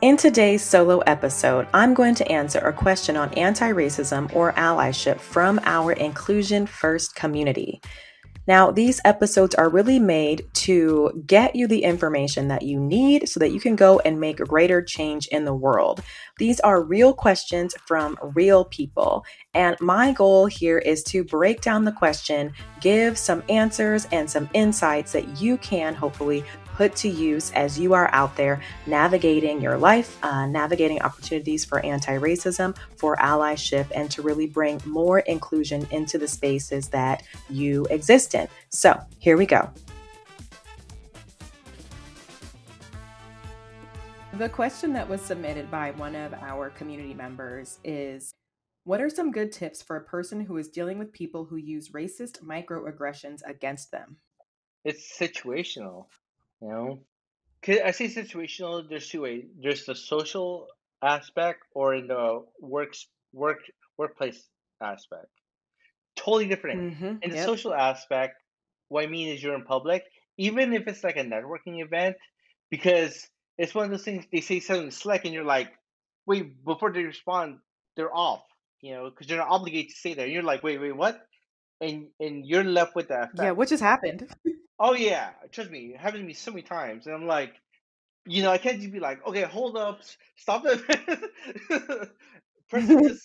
In today's solo episode, I'm going to answer a question on anti-racism or allyship from our Inclusion First community. Now, these episodes are really made to get you the information that you need so that you can go and make greater change in the world. These are real questions from real people. And my goal here is to break down the question, give some answers and some insights that you can hopefully put to use as you are out there navigating your life, navigating opportunities for anti-racism, for allyship, and to really bring more inclusion into the spaces that you exist in. So here we go. The question that was submitted by one of our community members is, what are some good tips for a person who is dealing with people who use racist microaggressions against them? It's situational, you know. 'Cause I say situational. There's two ways. There's the social aspect or in the workplace aspect. Totally different. In the Yep. social aspect, what I mean is you're in public, even if it's like a networking event, because it's one of those things they say something slick and you're like, wait, before they respond, they're off, because you're not obligated to say that. And you're like, wait, what? And you're left with that Yeah, effect. what just happened? Oh yeah, trust me, it happened to me so many times, and I'm like, I can't just be like, okay, hold up, stop it. Person just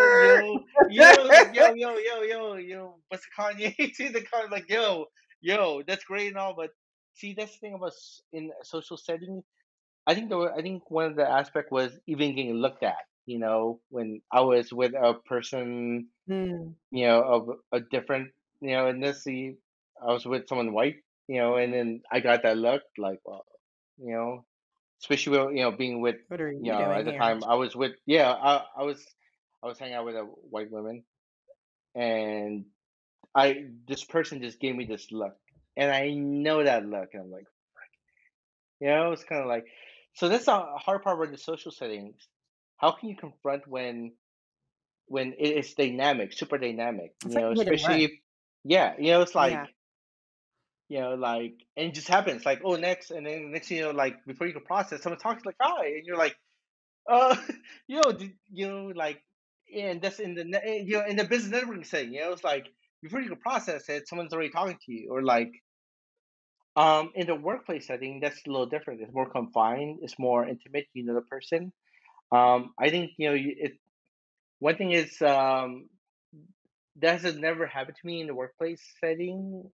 what's Kanye to the car like that's great and all, but see that's the thing about in a social setting. I think one of the aspect was even getting looked at. When I was with a person, Hmm. of a different, and I was with someone white, and then I got that look like, well, you know, especially with, being with, What are you doing at the here? time I was with, yeah, I was hanging out with a white woman, and this person just gave me this look, and I know that look, and I'm like, it's kind of like, so that's the hard part with the social settings. How can you confront when it is dynamic, super dynamic, It's like hit and especially run. if, yeah, it's Yeah. like, and it just happens like, oh, next, and then next, like before you can process, someone talks like, hi, and you're like, uh, like, yeah, and that's in the, in the business networking setting, it's like before you can process it, someone's already talking to you, or like, in the workplace setting, that's a little different. It's more confined. It's more intimate. You know the person. I think one thing is, that has never happened to me in the workplace setting.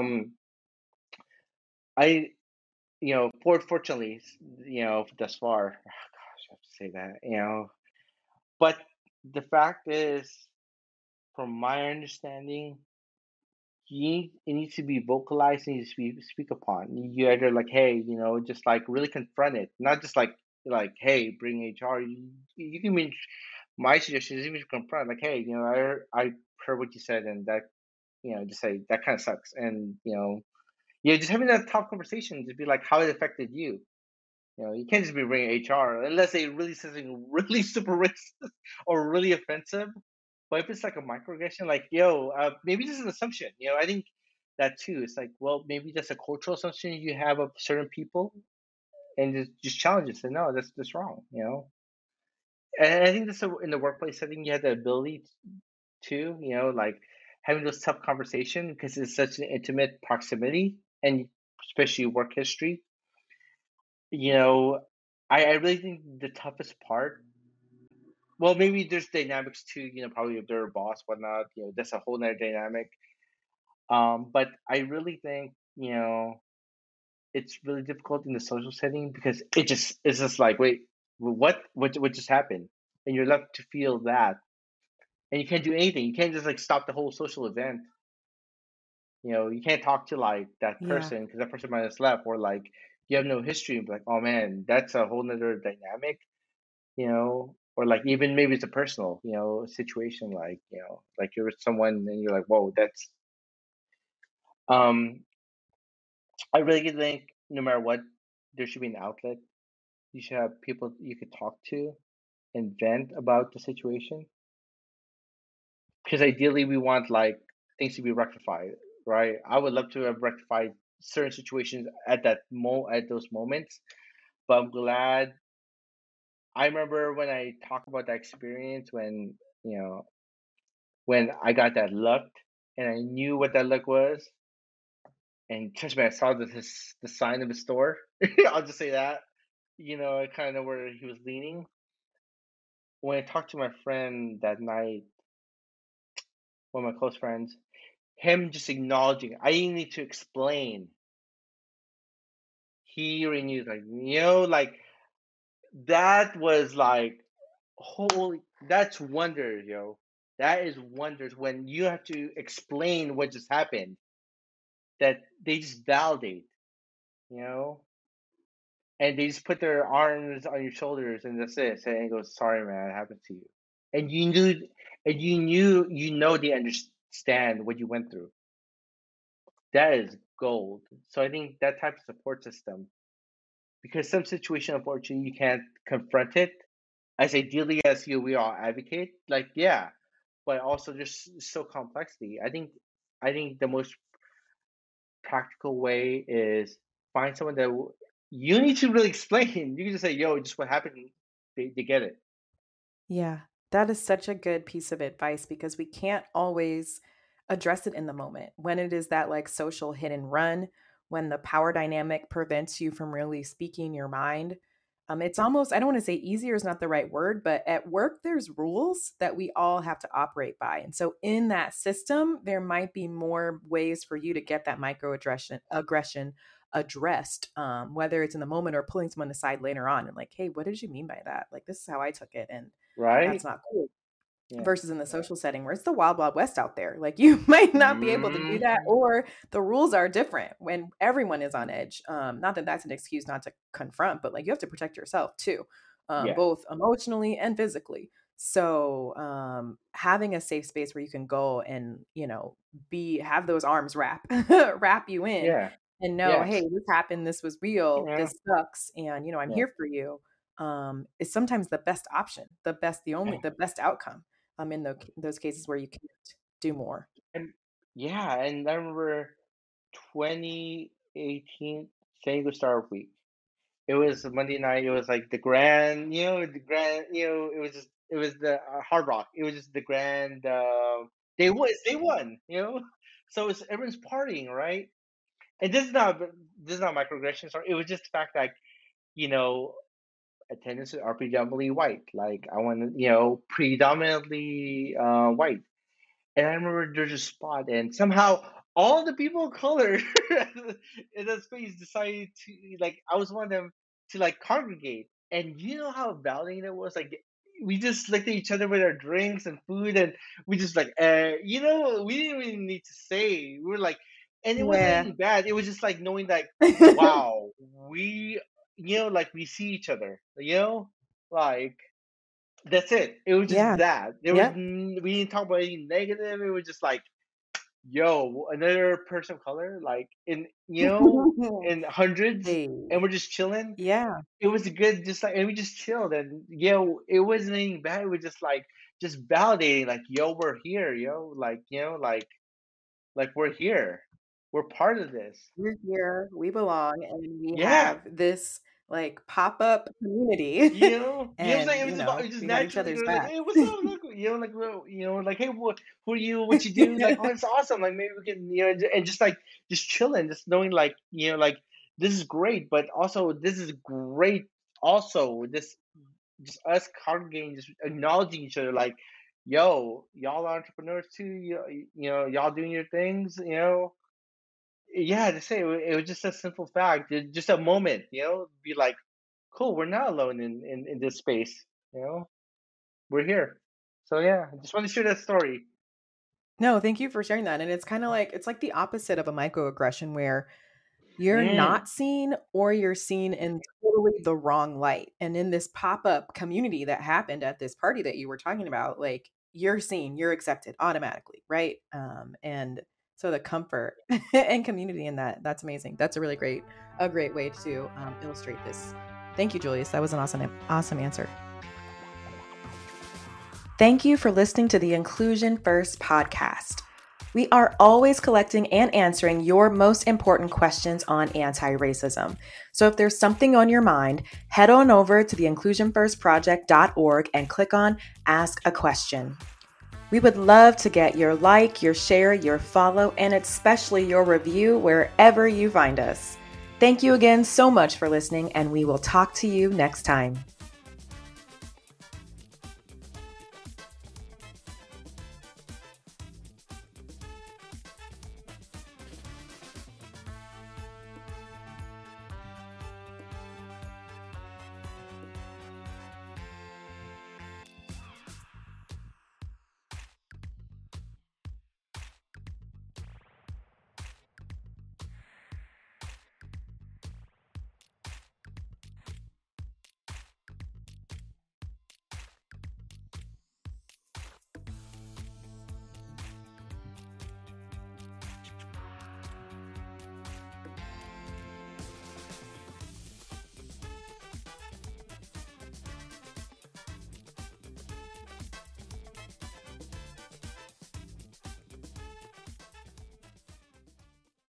I fortunately, thus far. Gosh, I have to say that, but the fact is, from my understanding, it needs to be vocalized, it needs to be speak upon. You either like, hey, just like really confront it, not just like, hey, bring HR. You can mean my suggestion is even to confront, like, hey, I heard what you said, and that, just say that kind of sucks, and yeah, just having that tough conversation, just be like, how it affected you. You can't just be bringing HR unless they really say something really super racist or really offensive. But if it's like a microaggression, like, maybe this is an assumption. I think that too. It's like, well, maybe that's a cultural assumption you have of certain people, and just challenge it. Say, no, that's wrong. And I think in the workplace setting, you have the ability to, like having those tough conversations because it's such an intimate proximity, and especially work history. You know, I really think the toughest part. Well, maybe there's dynamics too. Probably if they're a boss, whatnot. That's a whole nother dynamic. But I really think, it's really difficult in the social setting because it's just like, wait, what just happened, and you're left to feel that, and you can't do anything. You can't just like stop the whole social event. You can't talk to like that Yeah. person because that person might have left, or like you have no history. And be like, oh man, that's a whole nother dynamic. Or like even maybe it's a personal, situation, like, like you're with someone and you're like, whoa, that's um I really think no matter what, there should be an outlet. You should have people you could talk to and vent about the situation. Because ideally, we want like things to be rectified, right? I would love to have rectified certain situations at those moments. But I'm glad I remember when I talk about that experience when I got that look and I knew what that look was, and trust me, I saw the sign of the store. I'll just say that. I kind of know where he was leaning. When I talked to my friend that night, one of my close friends, him just acknowledging, I didn't need to explain. He already knew, like, like that was like, holy, that's wonders, yo. That is wonders when you have to explain what just happened, that they just validate, you know, and they just put their arms on your shoulders and that's it. And goes, sorry, man, it happened to you. And they understand what you went through. That is gold. So I think that type of support system, because some situation, unfortunately, you can't confront it as ideally as we all advocate. Like, yeah, but also there's so complexity. I think the most practical way is find someone that you need to really explain. You can just say, "Yo, just what happened." They get it. Yeah, that is such a good piece of advice because we can't always address it in the moment. When it is that like social hit and run, when the power dynamic prevents you from really speaking your mind, it's almost, I don't want to say easier is not the right word, but at work, there's rules that we all have to operate by. And so in that system, there might be more ways for you to get that aggression addressed, whether it's in the moment or pulling someone aside later on and like, hey, what did you mean by that? Like, this is how I took it. And that's Right? not cool. Yeah. Versus in the social setting where it's the wild, wild west out there. Like you might not be able to do that, Mhm. or the rules are different when everyone is on edge. Not that that's an excuse not to confront, but like you have to protect yourself too, Yeah. both emotionally and physically. So having a safe space where you can go and, have those arms wrap you in Yeah. and know, hey, Yes. this happened, this was real, Yeah. this sucks, and I'm Yeah. here for you. Is sometimes the best option, Yeah. the best outcome in those cases where you can't do more. And yeah, and I remember 2018 San Diego Star Week. It was a Monday night. It was like it was just, it was the Hard Rock. It was just the grand. They won. So it's everyone's partying, right? And this is not microaggression. Sorry, it was just the fact that you know attendance are predominantly white. Like I want predominantly white. And I remember there's a spot, and somehow all the people of color in that space decided to, like, I was one of them, to like congregate. And you know how validating it was? Like, we just looked at each other with our drinks and food, and we just like, we didn't even need to say. We were like, and it wasn't Yeah. anything bad. It was just like knowing that, wow, like we see each other, like that's it. It was just Yeah. that. Yep. We didn't talk about anything negative. It was just like, yo, another person of color, like in hundreds, Hey. and we're just chilling. Yeah. It was good, just like, and we just chilled, and it wasn't anything bad. It was just like, just validating, like, yo, we're here, like, like we're here, we're part of this. We're here, we belong, and we Yeah. have this like pop-up community It was and, like it was just we got each naturally other's going like, back. hey, what's up? Look, like, like, hey, who are you? What you do? Like, oh, it's awesome. Like, maybe we can, and just like, just chilling, just knowing, like, like, this is great, but also this is great. Also, this just us congregating, just acknowledging each other, like, yo, y'all are entrepreneurs too. Y'all doing your things. Yeah, to say it was just a simple fact, just a moment. Be like, cool, we're not alone in this space. You know, we're here. So yeah, I just want to share that story. No, thank you for sharing that, and it's like the opposite of a microaggression where you're Mm, not seen or you're seen in totally the wrong light. And in this pop-up community that happened at this party that you were talking about, like you're seen, you're accepted automatically, right? And so the comfort and community in that's amazing. That's a great way to illustrate this. Thank you, Julius. That was an awesome answer. Thank you for listening to the Inclusion First podcast. We are always collecting and answering your most important questions on anti-racism. So if there's something on your mind, head on over to the inclusionfirstproject.org and click on Ask a Question. We would love to get your like, your share, your follow, and especially your review wherever you find us. Thank you again so much for listening, and we will talk to you next time.